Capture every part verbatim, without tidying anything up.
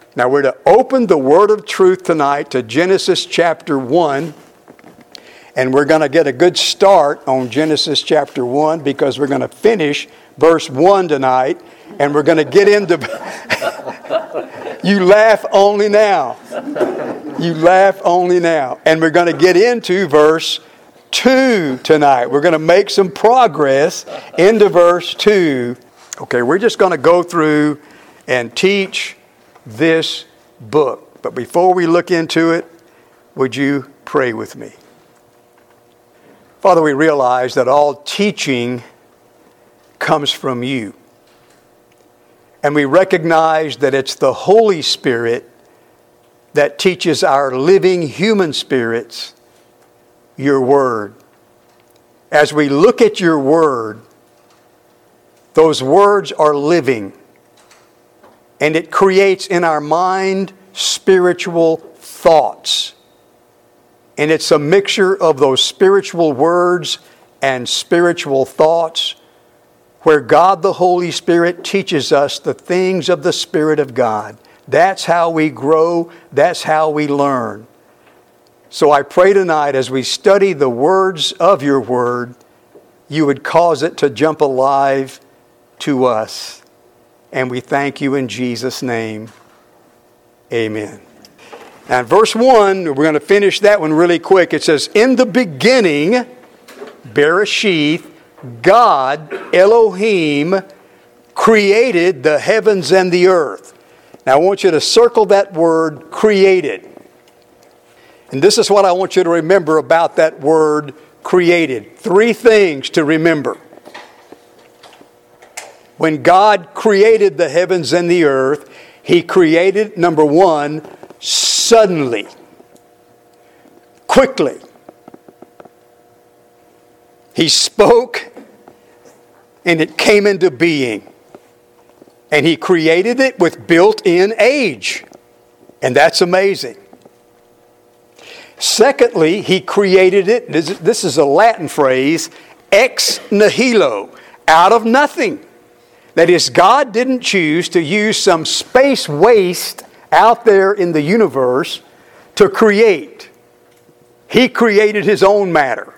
Now we're to open the Word of Truth tonight to Genesis chapter one. And we're going to get a good start on Genesis chapter one because we're going to finish verse one tonight. And we're going to get into... You laugh only now. You laugh only now. And we're going to get into verse two tonight. We're going to make some progress into verse two. Okay, we're just going to go through and teach this book. But before we look into it, would you pray with me? Father, we realize that all teaching comes from you. And we recognize that it's the Holy Spirit that teaches our living human spirits your word. As we look at your word, those words are living. And it creates in our mind spiritual thoughts. And it's a mixture of those spiritual words and spiritual thoughts where God the Holy Spirit teaches us the things of the Spirit of God. That's how we grow. That's how we learn. So I pray tonight as we study the words of your word, you would cause it to jump alive to us. And we thank you in Jesus' name. Amen. Now in verse one, we're going to finish that one really quick. It says, in the beginning, Bereshith, God, Elohim, created the heavens and the earth. Now I want you to circle that word, created. And this is what I want you to remember about that word, created. Three things to remember. When God created the heavens and the earth, He created, number one, suddenly, quickly. He spoke and it came into being. And He created it with built-in age. And that's amazing. Secondly, He created it, this is a Latin phrase, ex nihilo, out of nothing. That is, God didn't choose to use some space waste out there in the universe to create. He created His own matter.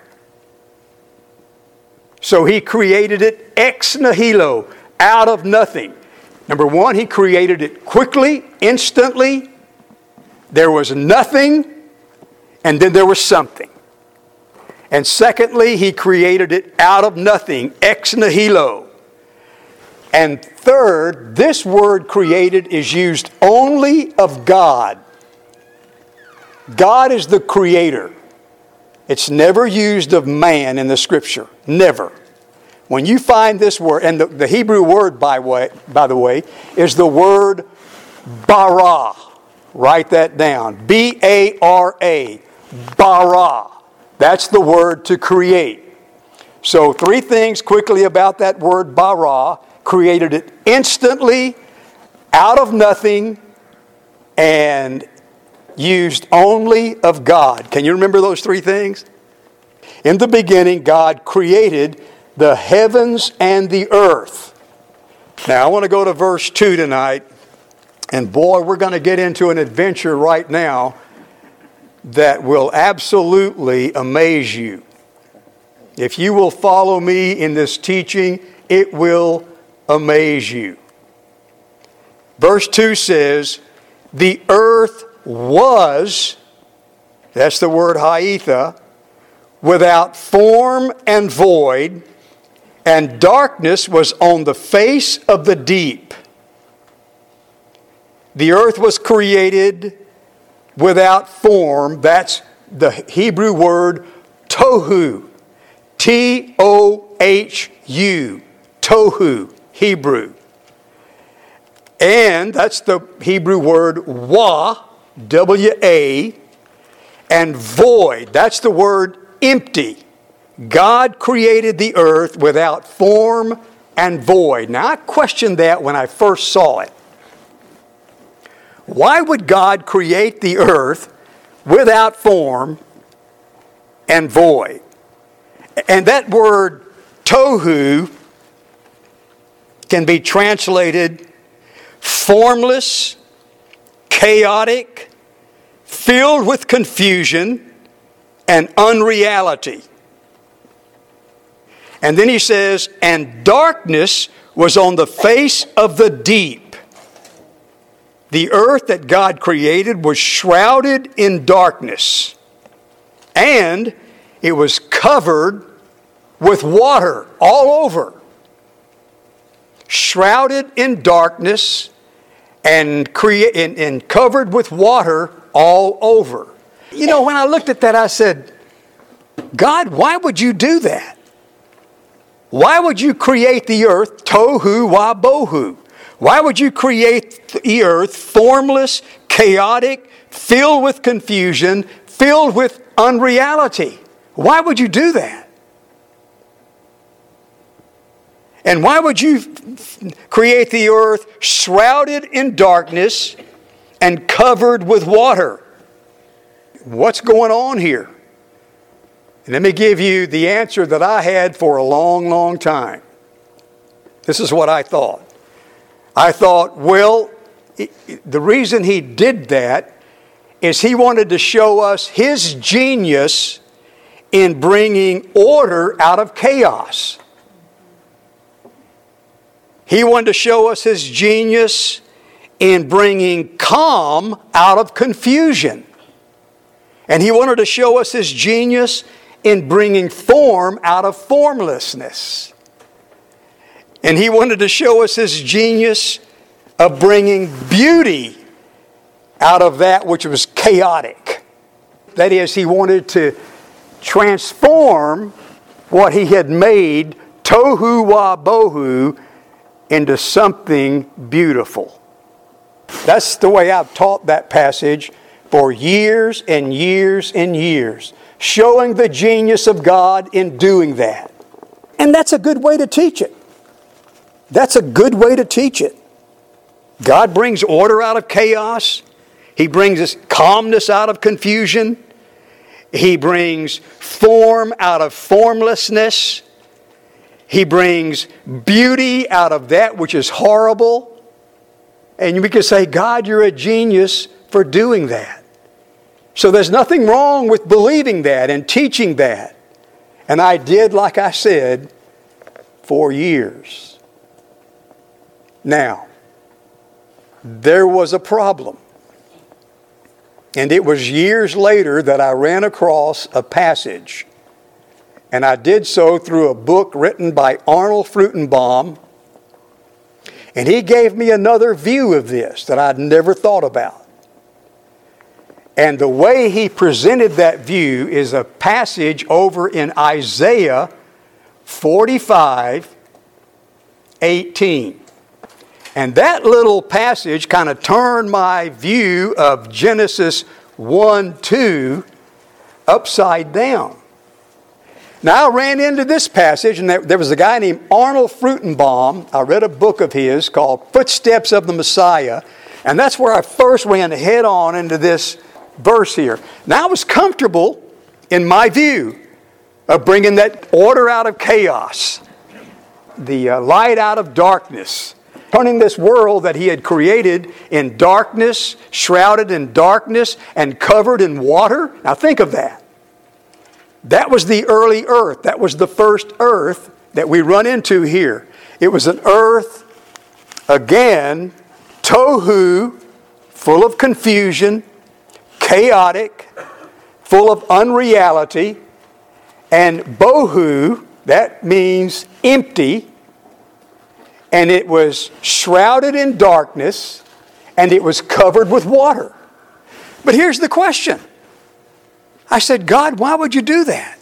So He created it ex nihilo, out of nothing. Number one, He created it quickly, instantly. There was nothing, and then there was something. And secondly, He created it out of nothing, ex nihilo. And third, this word created is used only of God. God is the creator. It's never used of man in the Scripture. Never. When you find this word, and the, the Hebrew word, by, way, by the way, is the word bara. Write that down. B A R A. Bara. That's the word to create. So three things quickly about that word bara. Created it instantly, out of nothing, and used only of God. Can you remember those three things? In the beginning, God created the heavens and the earth. Now, I want to go to verse two tonight. And boy, we're going to get into an adventure right now that will absolutely amaze you. If you will follow me in this teaching, it will amaze you. Verse two says, the earth was, that's the word haitha, without form and void, and darkness was on the face of the deep. The earth was created without form. That's the Hebrew word tohu. T O H U. Tohu. Hebrew. And that's the Hebrew word wa. W A. And void. That's the word empty. God created the earth without form and void. Now, I questioned that when I first saw it. Why would God create the earth without form and void? And that word tohu can be translated formless, chaotic, filled with confusion and unreality. And then he says, and darkness was on the face of the deep. The earth that God created was shrouded in darkness, and it was covered with water all over. Shrouded in darkness and, crea- and, and covered with water all over. You know, when I looked at that, I said, God, why would you do that? Why would you create the earth tohu wa bohu? Why would you create the earth formless, chaotic, filled with confusion, filled with unreality? Why would you do that? And why would you create the earth shrouded in darkness and covered with water? What's going on here? And let me give you the answer that I had for a long, long time. This is what I thought. I thought, well, the reason he did that is he wanted to show us his genius in bringing order out of chaos. He wanted to show us his genius in bringing calm out of confusion. And he wanted to show us his genius in bringing form out of formlessness. And he wanted to show us his genius of bringing beauty out of that which was chaotic. That is, he wanted to transform what he had made, tohu wa bohu, into something beautiful. That's the way I've taught that passage for years and years and years, showing the genius of God in doing that. And that's a good way to teach it. That's a good way to teach it. God brings order out of chaos. He brings us calmness out of confusion. He brings form out of formlessness. He brings beauty out of that which is horrible. And we can say, God, you're a genius for doing that. So there's nothing wrong with believing that and teaching that. And I did, like I said, for years. Now, there was a problem. And it was years later that I ran across a passage. And I did so through a book written by Arnold Fruchtenbaum. And he gave me another view of this that I'd never thought about. And the way he presented that view is a passage over in Isaiah forty-five eighteen. And that little passage kind of turned my view of Genesis one two upside down. Now, I ran into this passage, and there was a guy named Arnold Fruchtenbaum. I read a book of his called Footsteps of the Messiah, and that's where I first ran head on into this verse here. Now, I was comfortable in my view of bringing that order out of chaos, the uh, light out of darkness, turning this world that he had created in darkness, shrouded in darkness, and covered in water. Now, think of that. That was the early earth. That was the first earth that we run into here. It was an earth, again, tohu, full of confusion, chaotic, full of unreality, and bohu, that means empty, and it was shrouded in darkness, and it was covered with water. But here's the question. I said, God, why would you do that?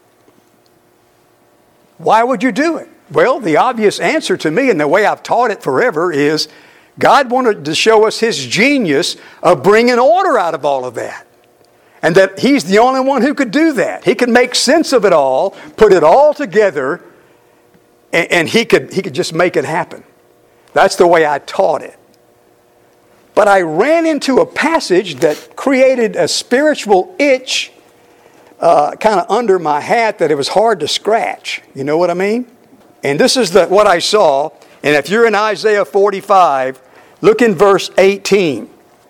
Why would you do it? Well, the obvious answer to me, and the way I've taught it forever, is God wanted to show us His genius of bringing order out of all of that. And that He's the only one who could do that. He could make sense of it all, put it all together, and, and he could, he could just make it happen. That's the way I taught it. But I ran into a passage that created a spiritual itch uh, kind of under my hat that it was hard to scratch. You know what I mean? And this is the, what I saw. And if you're in Isaiah forty-five, look in verse eighteen.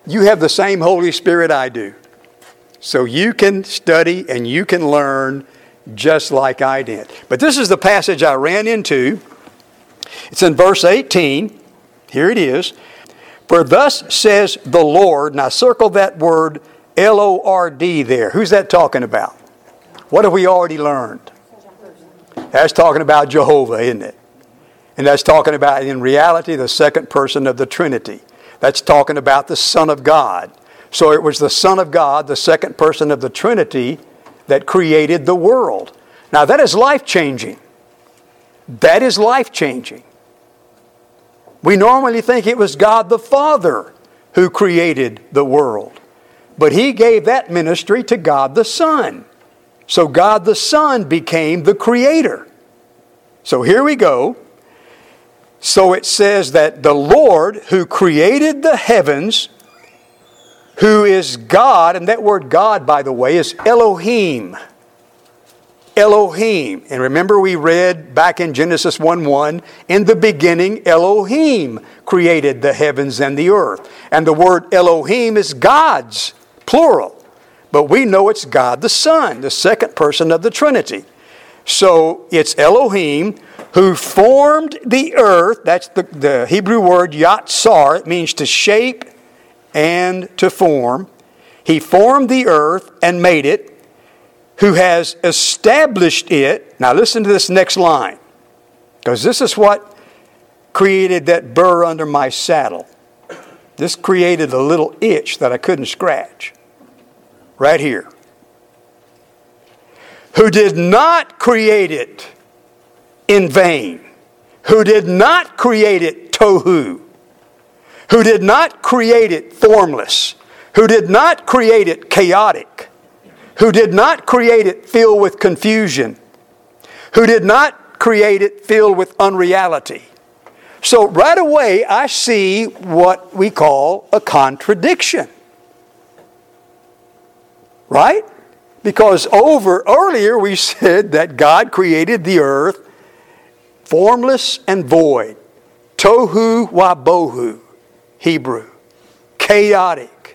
You have the same Holy Spirit I do. So you can study and you can learn just like I did. But this is the passage I ran into. It's in verse eighteen. Here it is. For thus says the Lord. Now circle that word L O R D there. Who's that talking about? What have we already learned? That's talking about Jehovah, isn't it? And that's talking about, in reality, the second person of the Trinity. That's talking about the Son of God. So it was the Son of God, the second person of the Trinity, that created the world. Now that is life-changing. That is life-changing. We normally think it was God the Father who created the world. But He gave that ministry to God the Son. So God the Son became the Creator. So here we go. So it says that the Lord who created the heavens, who is God, and that word God, by the way, is Elohim. Elohim. And remember we read back in Genesis one one, in the beginning Elohim created the heavens and the earth. And the word Elohim is God's, plural. But we know it's God the Son, the second person of the Trinity. So it's Elohim who formed the earth. That's the, the Hebrew word yatsar. It means to shape and to form. He formed the earth and made it, who has established it. Now listen to this next line, because this is what created that burr under my saddle. This created a little itch that I couldn't scratch. Right here. Who did not create it in vain. Who did not create it tohu. Who did not create it formless. Who did not create it chaotic. Who did not create it filled with confusion. Who did not create it filled with unreality. So right away I see what we call a contradiction. Right? Because over earlier we said that God created the earth formless and void. Tohu wabohu, Hebrew. Chaotic.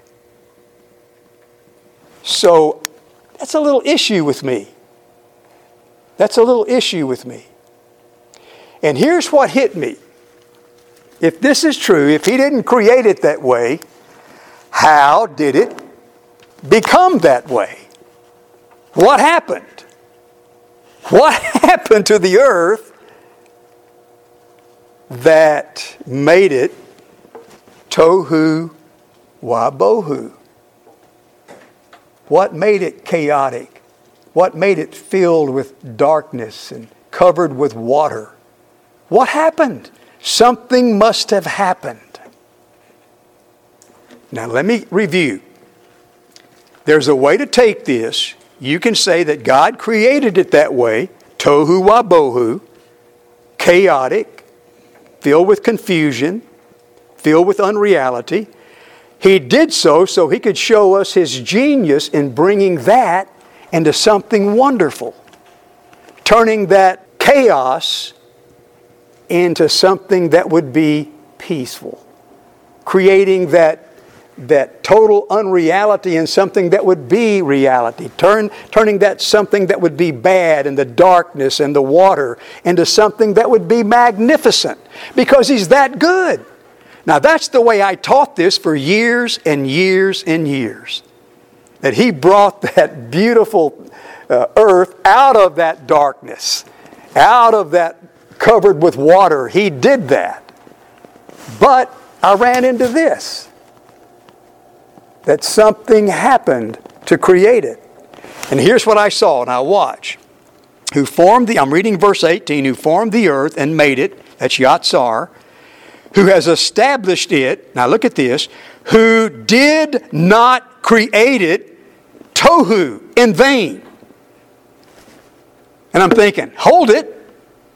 So that's a little issue with me. That's a little issue with me. And here's what hit me. If this is true, if He didn't create it that way, how did it become that way? What happened? What happened to the earth that made it tohu wabohu? What made it chaotic? What made it filled with darkness and covered with water? What happened? Something must have happened. Now let me review. There's a way to take this. You can say that God created it that way, tohu wabohu, chaotic, filled with confusion, filled with unreality. He did so so He could show us His genius in bringing that into something wonderful, turning that chaos into something that would be peaceful, creating that that total unreality in something that would be reality. Turn, turning that something that would be bad and the darkness and the water into something that would be magnificent because He's that good. Now that's the way I taught this for years and years and years. That He brought that beautiful uh, earth out of that darkness, out of that covered with water. He did that. But I ran into this. That something happened to create it. And here's what I saw. Now watch. Who formed the, I'm reading verse eighteen, who formed the earth and made it, that's Yatsar, who has established it, now look at this, who did not create it, tohu, in vain. And I'm thinking, hold it.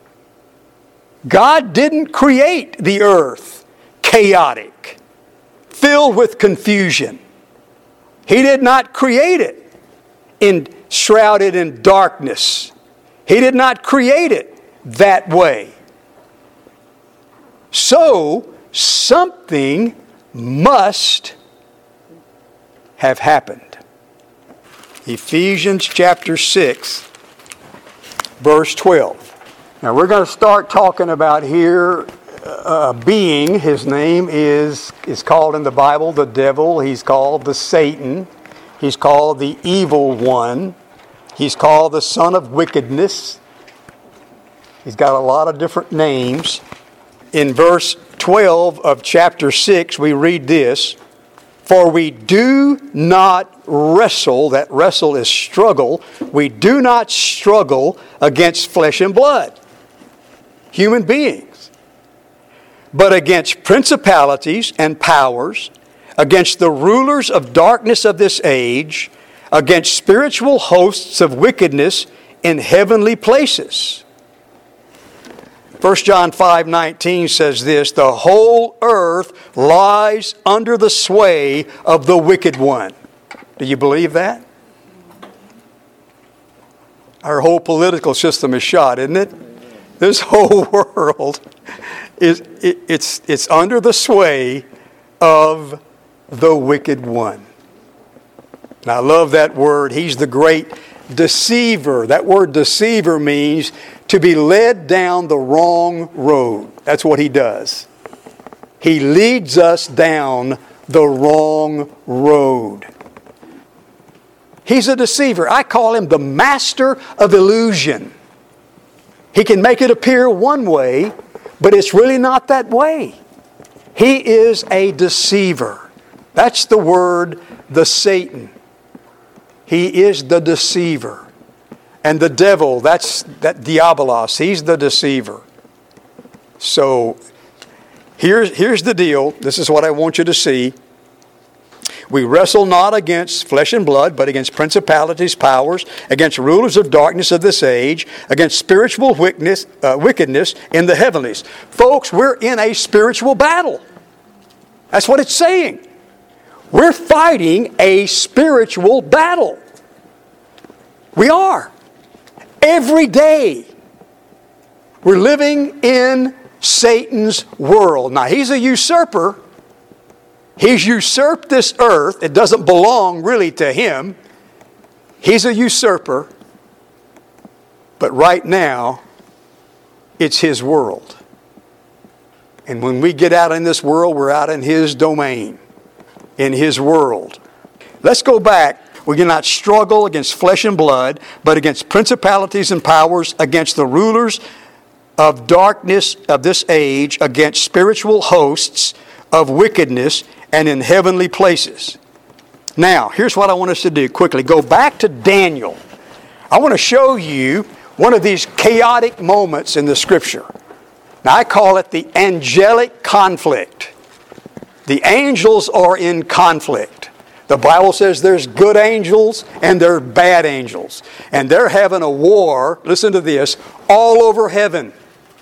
God didn't create the earth chaotic, filled with confusion. He did not create it in shrouded in darkness. He did not create it that way. So something must have happened. Ephesians chapter six, verse twelve. Now we're going to start talking about here a being. His name is, is called in the Bible the devil. He's called the Satan. He's called the evil one. He's called the son of wickedness. He's got a lot of different names. In verse twelve of chapter six, we read this: "For we do not wrestle," that wrestle is struggle, "we do not struggle against flesh and blood," human beings, "but against principalities and powers, against the rulers of darkness of this age, against spiritual hosts of wickedness in heavenly places." First John five nineteen says this: "The whole earth lies under the sway of the wicked one." Do you believe that? Our whole political system is shot, isn't it? This whole world is it, it's it's under the sway of the wicked one. And I love that word. He's the great deceiver. That word deceiver means to be led down the wrong road. That's what he does. He leads us down the wrong road. He's a deceiver. I call him the master of illusion. He can make it appear one way, but it's really not that way. He is a deceiver. That's the word, the Satan. He is the deceiver. And the devil, that's that diabolos, he's the deceiver. So here's, here's the deal. This is what I want you to see. We wrestle not against flesh and blood, but against principalities, powers, against rulers of darkness of this age, against spiritual wickedness, uh, wickedness in the heavenlies. Folks, we're in a spiritual battle. That's what it's saying. We're fighting a spiritual battle. We are. Every day. We're living in Satan's world. Now, he's a usurper. He's usurped this earth. It doesn't belong really to him. He's a usurper. But right now, it's his world. And when we get out in this world, we're out in his domain, in his world. Let's go back. We do not struggle against flesh and blood, but against principalities and powers, against the rulers of darkness of this age, against spiritual hosts of wickedness and in heavenly places. Now, here's what I want us to do quickly. Go back to Daniel. I want to show you one of these chaotic moments in the Scripture. Now, I call it the angelic conflict. The angels are in conflict. The Bible says there's good angels and there's bad angels. And they're having a war, listen to this, all over heaven.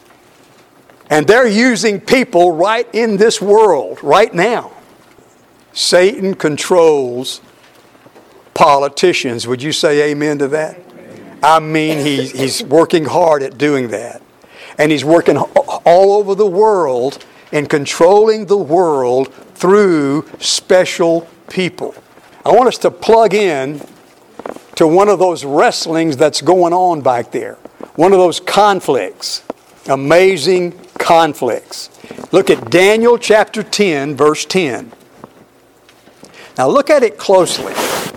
And they're using people right in this world, right now. Satan controls politicians. Would you say amen to that? I mean, he, he's working hard at doing that. And he's working all over the world and controlling the world through special people. I want us to plug in to one of those wrestlings that's going on back there. One of those conflicts. Amazing conflicts. Look at Daniel chapter ten, verse ten. Now look at it closely.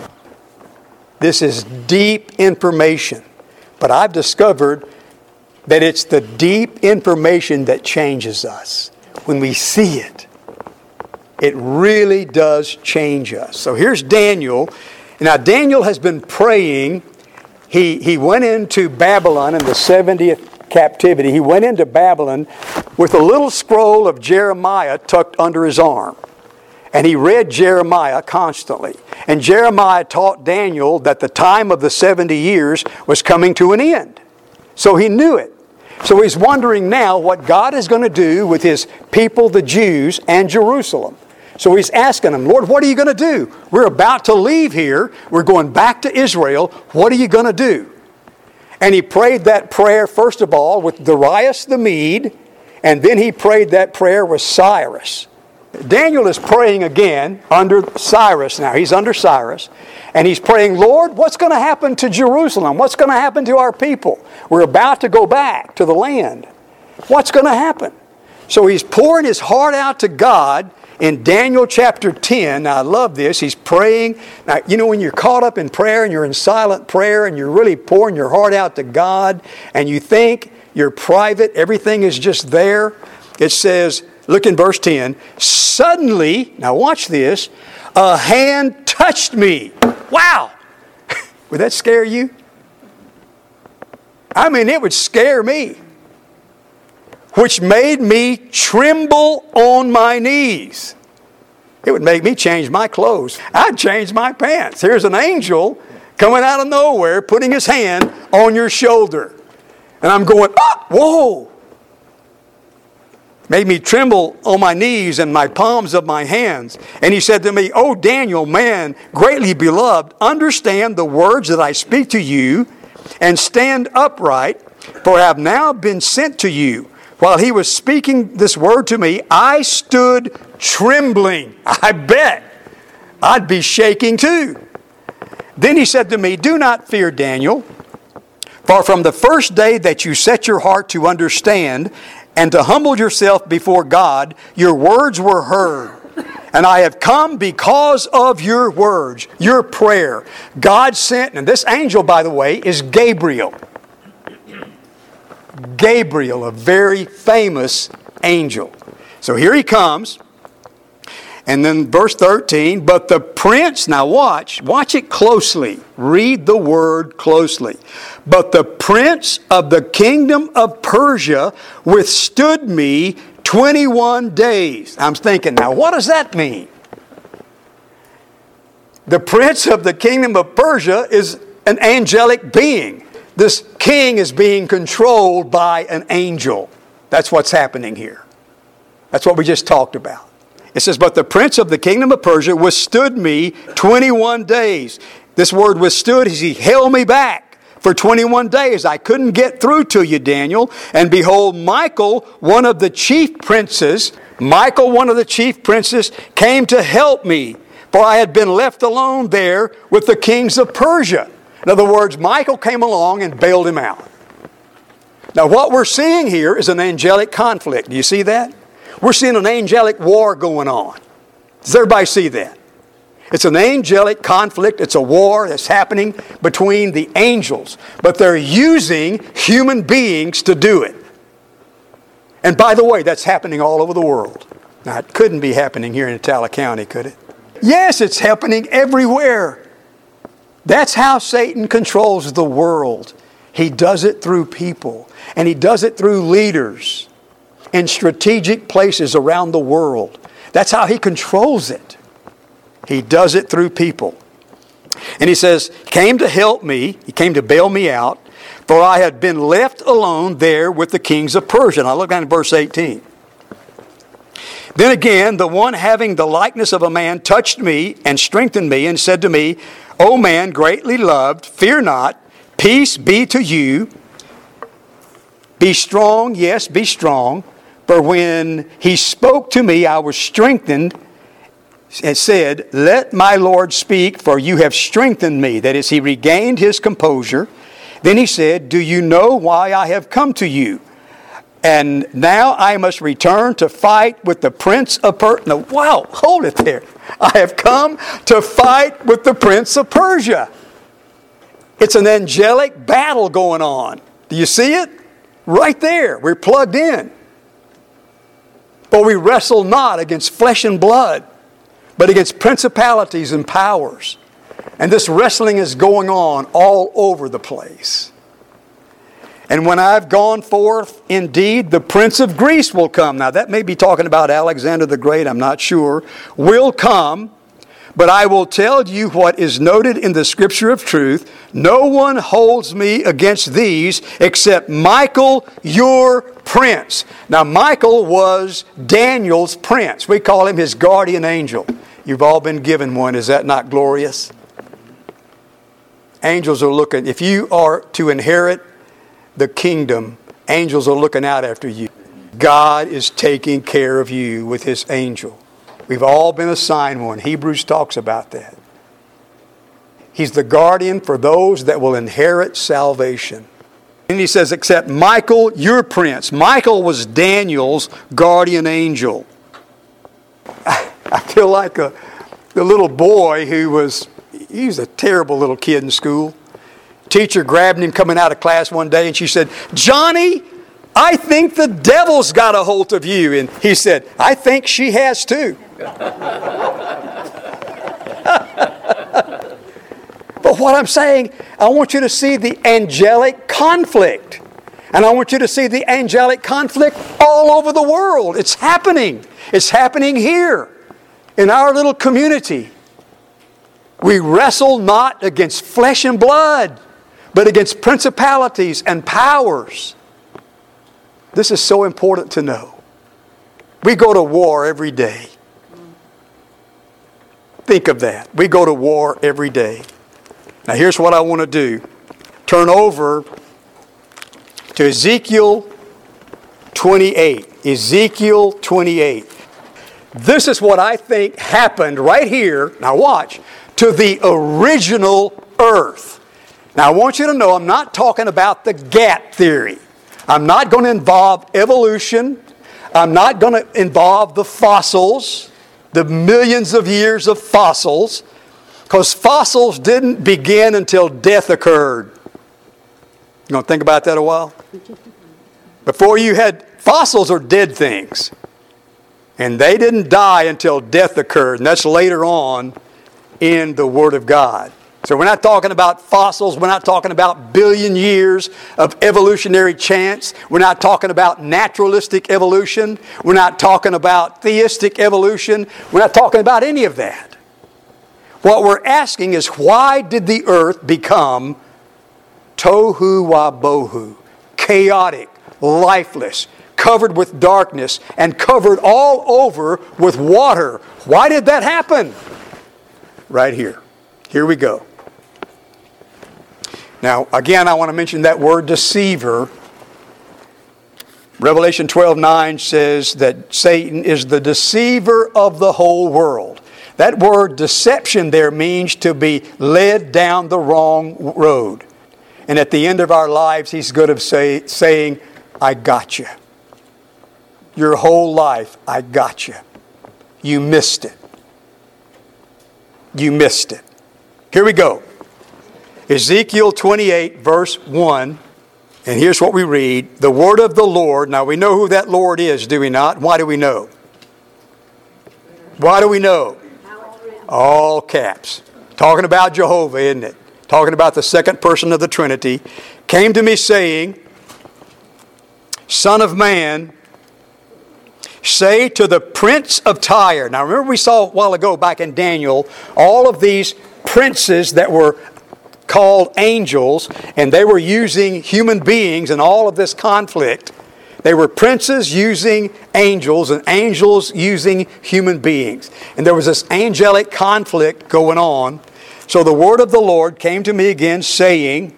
This is deep information. But I've discovered that it's the deep information that changes us. When we see it, it really does change us. So here's Daniel. Now Daniel has been praying. He, he went into Babylon in the seventieth captivity. He went into Babylon with a little scroll of Jeremiah tucked under his arm. And he read Jeremiah constantly. And Jeremiah taught Daniel that the time of the seventy years was coming to an end. So he knew it. So he's wondering now what God is going to do with his people, the Jews, and Jerusalem. So he's asking them, Lord, what are you going to do? We're about to leave here. We're going back to Israel. What are you going to do? And he prayed that prayer, first of all, with Darius the Mede. And then he prayed that prayer with Cyrus. Daniel is praying again under Cyrus now. He's under Cyrus. And he's praying, Lord, what's going to happen to Jerusalem? What's going to happen to our people? We're about to go back to the land. What's going to happen? So he's pouring his heart out to God in Daniel chapter ten. Now I love this. He's praying. Now, you know, when you're caught up in prayer and you're in silent prayer and you're really pouring your heart out to God and you think you're private, everything is just there. It says, look in verse ten, suddenly, now watch this, a hand touched me. Wow! Would that scare you? I mean, it would scare me. Which made me tremble on my knees. It would make me change my clothes. I'd change my pants. Here's an angel coming out of nowhere, putting his hand on your shoulder. And I'm going, ah, whoa! Made me tremble on my knees and my palms of my hands. And he said to me, O Daniel, man greatly beloved, understand the words that I speak to you and stand upright, for I have now been sent to you. While he was speaking this word to me, I stood trembling. I bet I'd be shaking too. Then he said to me, do not fear, Daniel, for from the first day that you set your heart to understand and to humble yourself before God, your words were heard. And I have come because of your words, your prayer. God sent, and this angel, by the way, is Gabriel. Gabriel, a very famous angel. So here he comes. And then verse thirteen, but the prince, now watch, watch it closely. Read the word closely. But the prince of the kingdom of Persia withstood me twenty-one days. I'm thinking, now what does that mean? The prince of the kingdom of Persia is an angelic being. This king is being controlled by an angel. That's what's happening here. That's what we just talked about. It says, but the prince of the kingdom of Persia withstood me twenty-one days. This word withstood is he held me back for twenty-one days. I couldn't get through to you, Daniel. And behold, Michael, one of the chief princes, Michael, one of the chief princes, came to help me, for I had been left alone there with the kings of Persia. In other words, Michael came along and bailed him out. Now what we're seeing here is an angelic conflict. Do you see that? We're seeing an angelic war going on. Does everybody see that? It's an angelic conflict. It's a war that's happening between the angels. But they're using human beings to do it. And by the way, that's happening all over the world. Now, it couldn't be happening here in Itala County, could it? Yes, it's happening everywhere. That's how Satan controls the world. He does it through people. And he does it through leaders in strategic places around the world. That's how he controls it. He does it through people. And he says, came to help me, he came to bail me out, for I had been left alone there with the kings of Persia. Now look down at verse eighteen. Then again, the one having the likeness of a man touched me and strengthened me and said to me, O man greatly loved, fear not, peace be to you. Be strong, yes, be strong. For when he spoke to me, I was strengthened and said, let my Lord speak, for you have strengthened me. That is, he regained his composure. Then he said, do you know why I have come to you? And now I must return to fight with the prince of Persia. No, wow, hold it there. I have come to fight with the prince of Persia. It's an angelic battle going on. Do you see it? Right there. We're plugged in. For we wrestle not against flesh and blood, but against principalities and powers. And this wrestling is going on all over the place. And when I've gone forth, indeed, the prince of Greece will come. Now that may be talking about Alexander the Great, I'm not sure. Will come, but I will tell you what is noted in the scripture of truth. No one holds me against these except Michael, your prince. Now Michael was Daniel's prince. We call him his guardian angel. You've all been given one. Is that not glorious? Angels are looking. If you are to inherit the kingdom, angels are looking out after you. God is taking care of you with his angel. We've all been assigned one. Hebrews talks about that. He's the guardian for those that will inherit salvation. And he says, except Michael, your prince. Michael was Daniel's guardian angel. I, I feel like a, the little boy who was, he was a terrible little kid in school. Teacher grabbed him coming out of class one day and she said, Johnny, I think the devil's got a hold of you. And he said, I think she has too. But what I'm saying, I want you to see the angelic conflict. And I want you to see the angelic conflict all over the world. It's happening. It's happening here in our little community. We wrestle not against flesh and blood, but against principalities and powers. This is so important to know. We go to war every day. Think of that. We go to war every day. Now here's what I want to do. Turn over to Ezekiel twenty-eight. Ezekiel twenty-eight. This is what I think happened right here, now watch, to the original earth. Now I want you to know I'm not talking about the gap theory. I'm not going to involve evolution. I'm not going to involve the fossils, the millions of years of fossils, because fossils didn't begin until death occurred. You going to think about that a while? Before you had, fossils are dead things. And they didn't die until death occurred. And that's later on in the Word of God. So we're not talking about fossils. We're not talking about billion years of evolutionary chance. We're not talking about naturalistic evolution. We're not talking about theistic evolution. We're not talking about any of that. What we're asking is, why did the earth become tohu wabohu, chaotic, lifeless, covered with darkness, and covered all over with water? Why did that happen? Right here. Here we go. Now, again, I want to mention that word deceiver. Revelation twelve nine says that Satan is the deceiver of the whole world. That word deception there means to be led down the wrong road. And at the end of our lives, he's good of say, saying, I got you. Your whole life, I got you. You missed it. You missed it. Here we go. Ezekiel twenty-eight, verse one. And here's what we read. The word of the Lord. Now we know who that Lord is, do we not? Why do we know? Why do we know? All caps. Talking about Jehovah, isn't it? Talking about the second person of the Trinity. Came to me saying, Son of man, say to the prince of Tyre. Now remember we saw a while ago back in Daniel, all of these princes that were called angels, and they were using human beings in all of this conflict. They were princes using angels and angels using human beings. And there was this angelic conflict going on. So the word of the Lord came to me again saying,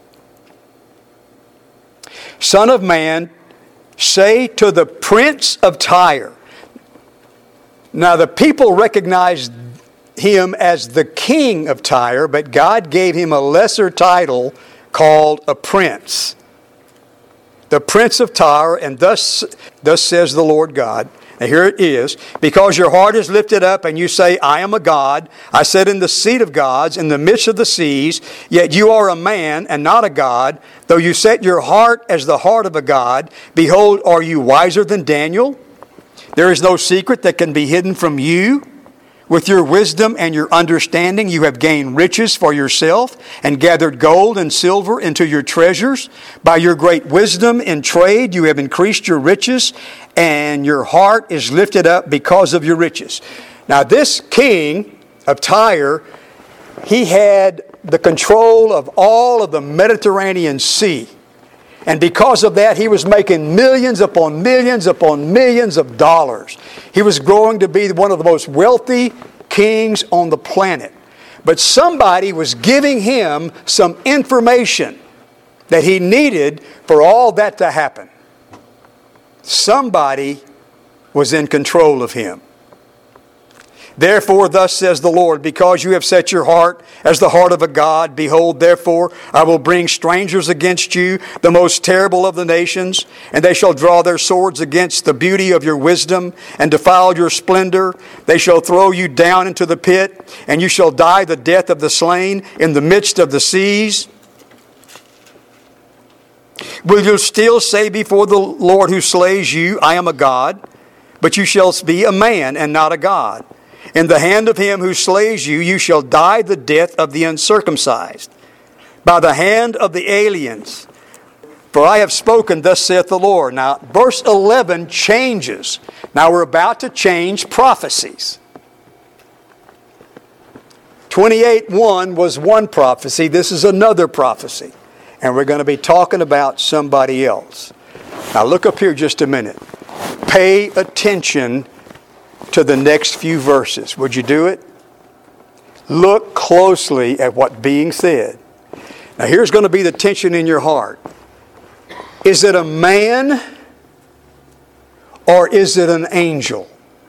Son of man, say to the prince of Tyre. Now the people recognized him as the king of Tyre, but God gave him a lesser title called a prince. The prince of Tyre, and thus, thus says the Lord God. And here it is. Because your heart is lifted up and you say, I am a God. I sit in the seat of gods in the midst of the seas. Yet you are a man and not a God. Though you set your heart as the heart of a God. Behold, are you wiser than Daniel? There is no secret that can be hidden from you. With your wisdom and your understanding, you have gained riches for yourself and gathered gold and silver into your treasures. By your great wisdom in trade, you have increased your riches, and your heart is lifted up because of your riches. Now, this king of Tyre, he had the control of all of the Mediterranean Sea. And because of that, he was making millions upon millions upon millions of dollars. He was growing to be one of the most wealthy kings on the planet. But somebody was giving him some information that he needed for all that to happen. Somebody was in control of him. Therefore, thus says the Lord, because you have set your heart as the heart of a god, behold, therefore, I will bring strangers against you, the most terrible of the nations, and they shall draw their swords against the beauty of your wisdom and defile your splendor. They shall throw you down into the pit, and you shall die the death of the slain in the midst of the seas. Will you still say before the Lord who slays you, I am a god? But you shall be a man and not a god. In the hand of him who slays you, you shall die the death of the uncircumcised, by the hand of the aliens. For I have spoken, thus saith the Lord. Now, verse eleven changes. Now we're about to change prophecies. twenty-eight one was one prophecy. This is another prophecy. And we're going to be talking about somebody else. Now look up here just a minute. Pay attention to the next few verses. Would you do it? Look closely at what's being said. Now here's going to be the tension in your heart. Is it a man or is it an angel?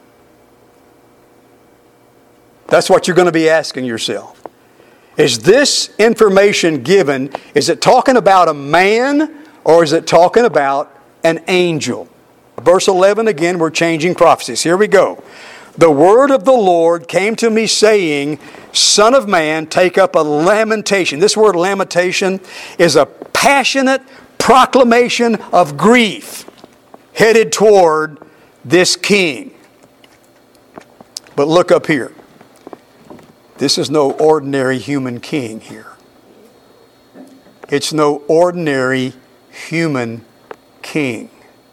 That's what you're going to be asking yourself. Is this information given, is it talking about a man or is it talking about an angel? Verse eleven, again, we're changing prophecies. Here we go. The word of the Lord came to me saying, Son of man, take up a lamentation. This word lamentation is a passionate proclamation of grief headed toward this king. But look up here. This is no ordinary human king here. It's no ordinary human king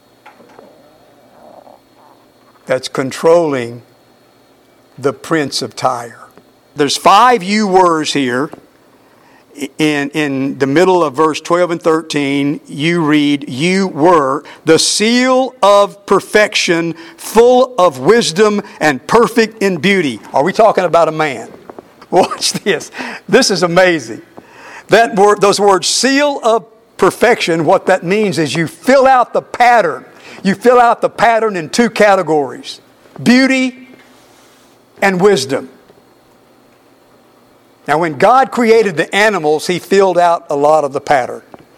that's controlling the Prince of Tyre. There's five you words here. In, in the middle of verse twelve and thirteen, you read, you were the seal of perfection, full of wisdom and perfect in beauty. Are we talking about a man? Watch this. This is amazing. That word, those words, seal of perfection, what that means is you fill out the pattern. You fill out the pattern in two categories. Beauty and wisdom. Now when God created the animals, He filled out a lot of the pattern.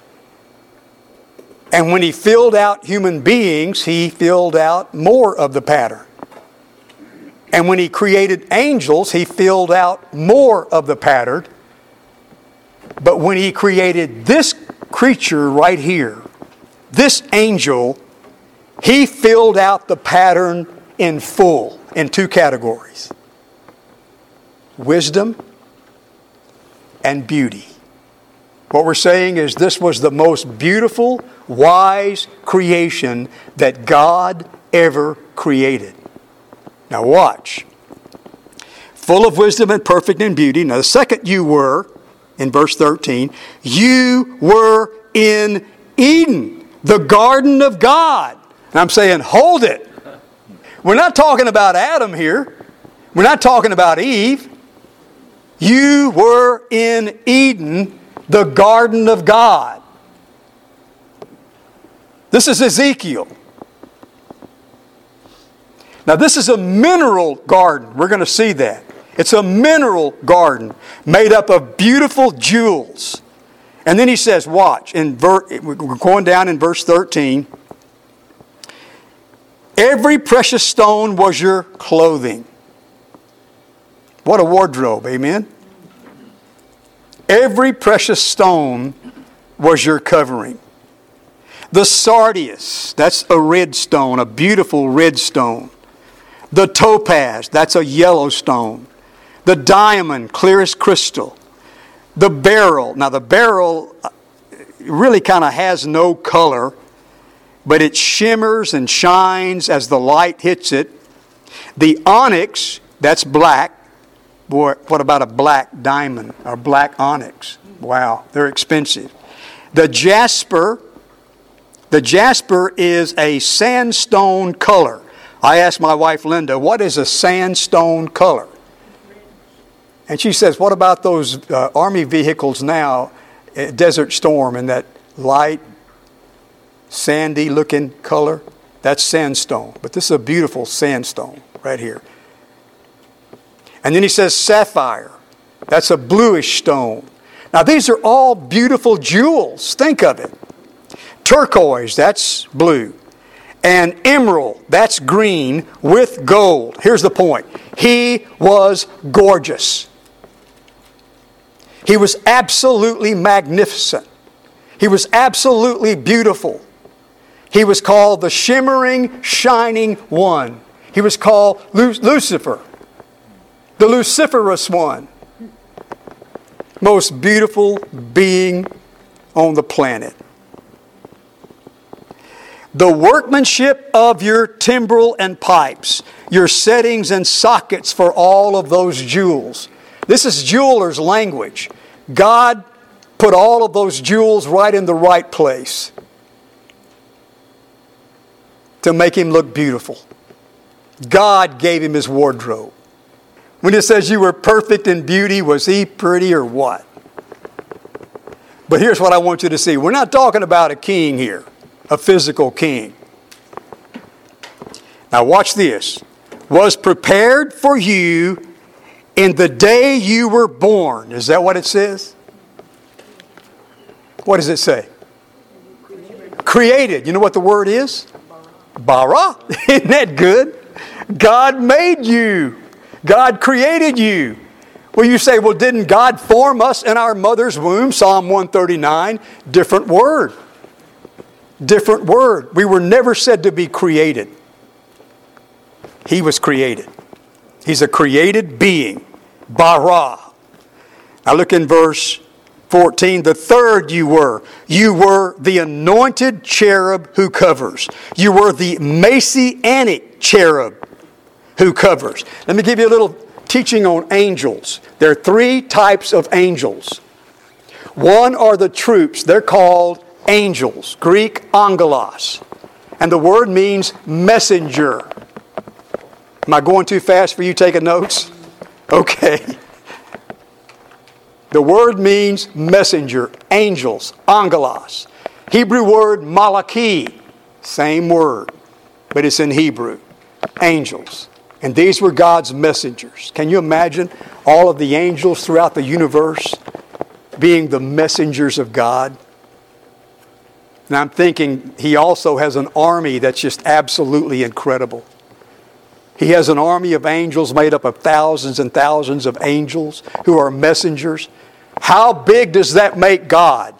And when He filled out human beings, He filled out more of the pattern. And when He created angels, He filled out more of the pattern. But when He created this creature right here, this angel, He filled out the pattern in full, in two categories. Wisdom and beauty. What we're saying is this was the most beautiful, wise creation that God ever created. Now watch. Full of wisdom and perfect in beauty. Now the second you were, in verse thirteen, you were in Eden, the garden of God. And I'm saying, hold it. We're not talking about Adam here. We're not talking about Eve. You were in Eden, the garden of God. This is Ezekiel. Now this is a mineral garden. We're going to see that. It's a mineral garden made up of beautiful jewels. And then he says, watch, in ver- we're going down in verse thirteen. Every precious stone was your clothing. What a wardrobe, amen? Every precious stone was your covering. The sardius, that's a red stone, a beautiful red stone. The topaz, that's a yellow stone. The diamond, clear as crystal. The beryl, now the beryl really kind of has no color, but it shimmers and shines as the light hits it. The onyx, that's black. Boy, what about a black diamond or black onyx? Wow, they're expensive. The jasper, the jasper is a sandstone color. I asked my wife Linda, what is a sandstone color? And she says, what about those uh, army vehicles now, uh, Desert Storm, and that light, sandy looking color? That's sandstone. But this is a beautiful sandstone right here. And then he says sapphire. That's a bluish stone. Now these are all beautiful jewels. Think of it. Turquoise, that's blue. And emerald, that's green with gold. Here's the point. He was gorgeous. He was absolutely magnificent. He was absolutely beautiful. He was called the shimmering, shining one. He was called Lucifer, the Luciferous one. Most beautiful being on the planet. The workmanship of your timbrel and pipes, your settings and sockets for all of those jewels. This is jeweler's language. God put all of those jewels right in the right place to make him look beautiful. God gave him his wardrobe. When it says you were perfect in beauty, was he pretty or what? But here's what I want you to see. We're not talking about a king here, a physical king. Now watch this. Was prepared for you in the day you were born. Is that what it says? What does it say? Created. You know what the word is? Bara. Isn't that good? God made you. God created you. Well, you say, well, didn't God form us in our mother's womb? Psalm one thirty-nine. Different word. Different word. We were never said to be created. He was created. He's a created being. Bara. Now look in verse fourteen. The third you were. You were the anointed cherub who covers. You were the messianic cherub who covers. Let me give you a little teaching on angels. There are three types of angels. One are the troops. They're called angels. Greek angelos. And the word means messenger. Am I going too fast for you taking notes? Okay. The word means messenger, angels, angelos. Hebrew word malachi, same word, but it's in Hebrew, angels. And these were God's messengers. Can you imagine all of the angels throughout the universe being the messengers of God? And I'm thinking he also has an army that's just absolutely incredible. He has an army of angels made up of thousands and thousands of angels who are messengers. How big does that make God?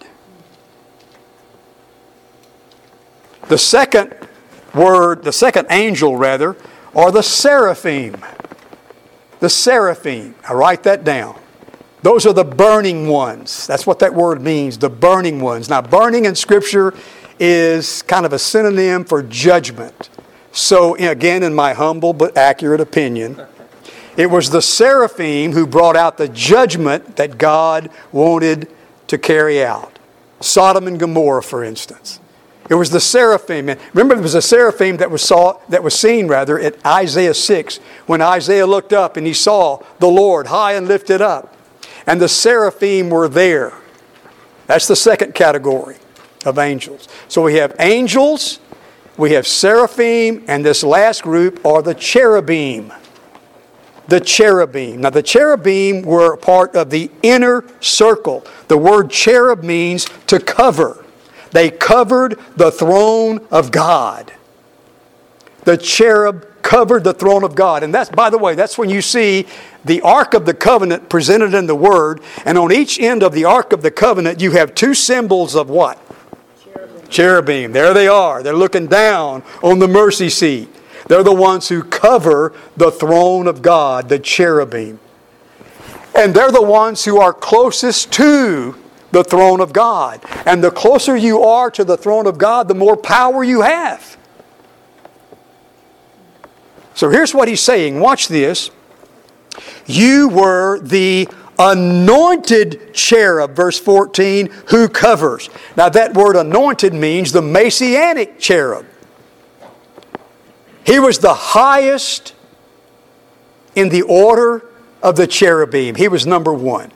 The second word, the second angel rather, are the seraphim. The seraphim. I write that down. Those are the burning ones. That's what that word means, the burning ones. Now, burning in Scripture is kind of a synonym for judgment. So, again, in my humble but accurate opinion, it was the seraphim who brought out the judgment that God wanted to carry out. Sodom and Gomorrah, for instance. It was the seraphim. And remember, there was a seraphim that was saw that was seen rather at Isaiah six, when Isaiah looked up and he saw the Lord high and lifted up. And the seraphim were there. That's the second category of angels. So we have angels, we have seraphim, and this last group are the cherubim. The cherubim. Now the cherubim were part of the inner circle. The word cherub means to cover. They covered the throne of God. The cherub covered the throne of God. And that's, by the way, that's when you see the Ark of the Covenant presented in the Word. And on each end of the Ark of the Covenant, you have two symbols of what? Cherubim. Cherubim. There they are. They're looking down on the mercy seat. They're the ones who cover the throne of God, the cherubim. And they're the ones who are closest to the throne of God. And the closer you are to the throne of God, the more power you have. So here's what he's saying. Watch this. You were the anointed cherub, verse fourteen, who covers. Now that word anointed means the messianic cherub. He was the highest in the order of the cherubim. He was number one.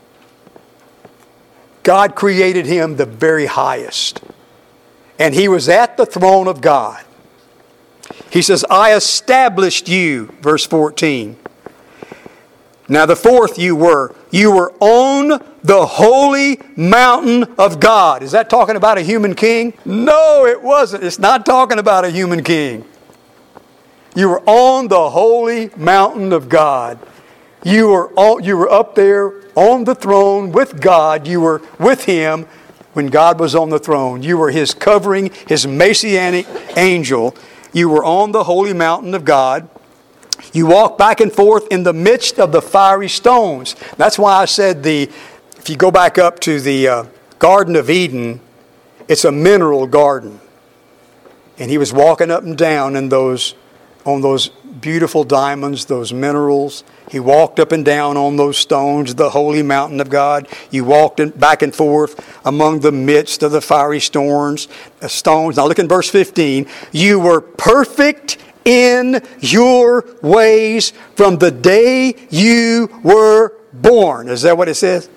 God created him the very highest. And he was at the throne of God. He says, I established you, verse fourteen. Now the fourth, you were. You were on the holy mountain of God. Is that talking about a human king? No, it wasn't. It's not talking about a human king. You were on the holy mountain of God. You were, on, you were up there on the throne with God. You were with Him when God was on the throne. You were His covering, His messianic angel. You were on the holy mountain of God. You walk back and forth in the midst of the fiery stones. That's why I said the, if you go back up to the uh, Garden of Eden, it's a mineral garden. And He was walking up and down in those, on those beautiful diamonds, those minerals. He walked up and down on those stones, the holy mountain of God. You walked in, back and forth among the midst of the fiery storms, uh, stones. Now look in verse fifteen. You were perfect in your ways from the day you were born. Is that what it says?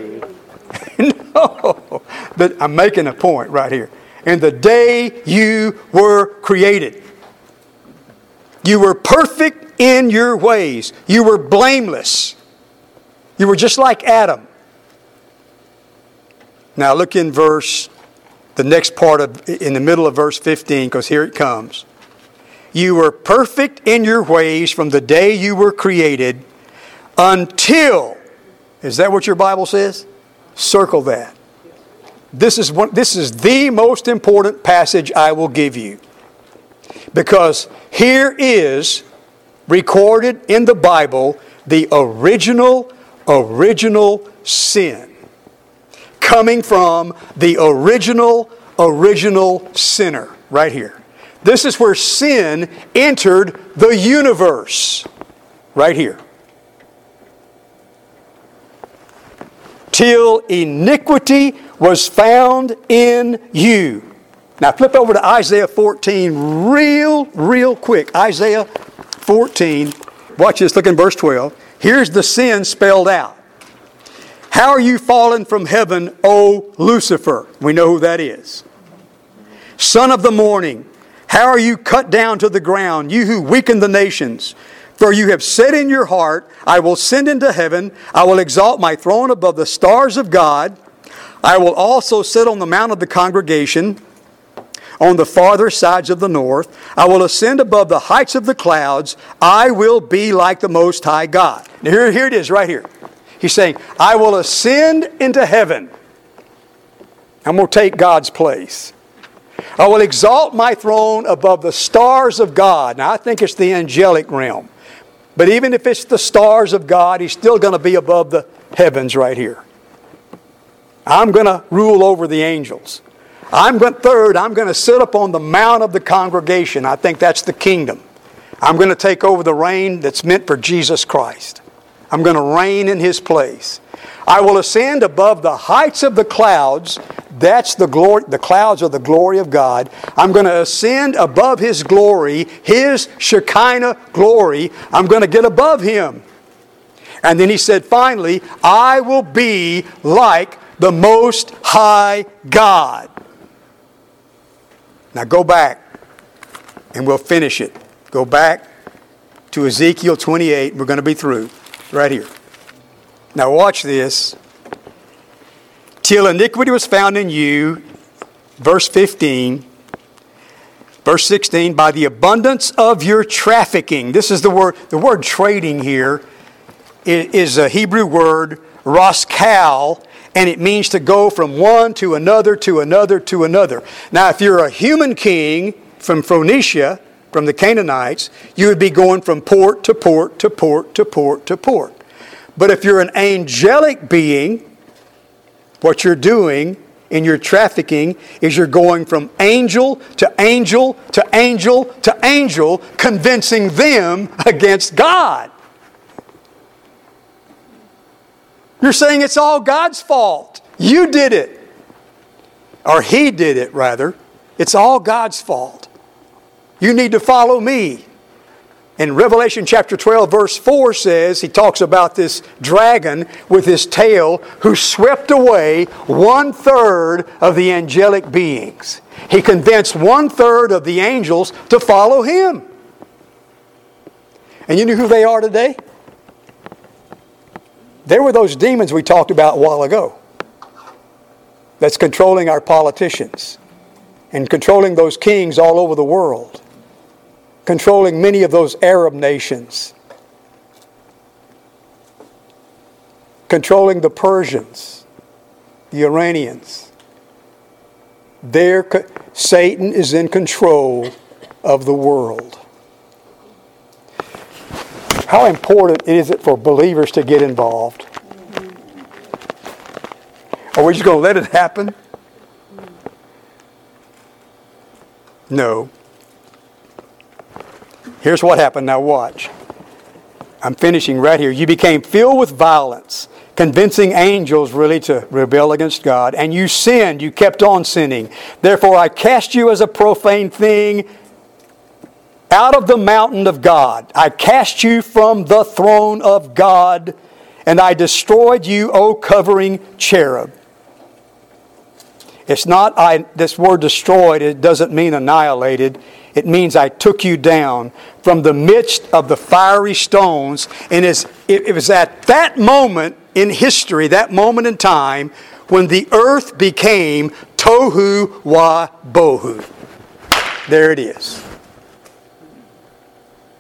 No. But I'm making a point right here. In the day you were created. You were perfect in your ways. You were blameless. You were just like Adam. Now look in verse, the next part of, in the middle of verse fifteen, because here it comes. You were perfect in your ways from the day you were created until, is that what your Bible says? Circle that. This is one, this is the most important passage I will give you. Because here is recorded in the Bible the original, original sin. Coming from the original, original sinner. Right here. This is where sin entered the universe. Right here. Till iniquity was found in you. Now flip over to Isaiah fourteen real, real quick. Isaiah fourteen. Watch this. Look in verse twelve. Here's the sin spelled out. How are you fallen from heaven, O Lucifer? We know who that is. Son of the morning. How are you cut down to the ground, you who weaken the nations? For you have said in your heart, I will ascend into heaven. I will exalt my throne above the stars of God. I will also sit on the mount of the congregation on the farther sides of the north. I will ascend above the heights of the clouds. I will be like the Most High God. Now here, here it is right here. He's saying, I will ascend into heaven. I'm going to take God's place. I will exalt my throne above the stars of God. Now I think it's the angelic realm. But even if it's the stars of God, He's still going to be above the heavens right here. I'm going to rule over the angels. I'm going, third, I'm going to sit up on the mount of the congregation. I think that's the kingdom. I'm going to take over the reign that's meant for Jesus Christ. I'm going to reign in His place. I will ascend above the heights of the clouds. That's the glory. The clouds are the glory of God. I'm going to ascend above His glory, His Shekinah glory. I'm going to get above Him. And then He said, finally, I will be like the Most High God. Now go back and we'll finish it. Go back to Ezekiel twenty-eight. We're going to be through right here. Now watch this. Till iniquity was found in you, verse fifteen, verse sixteen, by the abundance of your trafficking. This is the word, the word trading here is a Hebrew word, raskal, and it means to go from one to another, to another, to another. Now if you're a human king from Phoenicia, from the Canaanites, you would be going from port to port to port to port to port. But if you're an angelic being, what you're doing in your trafficking is you're going from angel to angel to angel to angel, convincing them against God. You're saying it's all God's fault. You did it. Or He did it, rather. It's all God's fault. You need to follow me. In Revelation chapter twelve, verse four says, he talks about this dragon with his tail who swept away one third of the angelic beings. He convinced one third of the angels to follow him. And you know who they are today? There were those demons we talked about a while ago that's controlling our politicians and controlling those kings all over the world, controlling many of those Arab nations, controlling the Persians, the Iranians. There, Satan is in control of the world. How important is it for believers to get involved? Are we just going to let it happen? No. Here's what happened. Now watch. I'm finishing right here. You became filled with violence, convincing angels really to rebel against God. And you sinned. You kept on sinning. Therefore I cast you as a profane thing out of the mountain of God. I cast you from the throne of God, and I destroyed you, O covering cherub. It's not, I, this word destroyed, it doesn't mean annihilated. It means I took you down from the midst of the fiery stones. And it's, it, it was at that moment in history, that moment in time, when the earth became tohu wa bohu. There it is.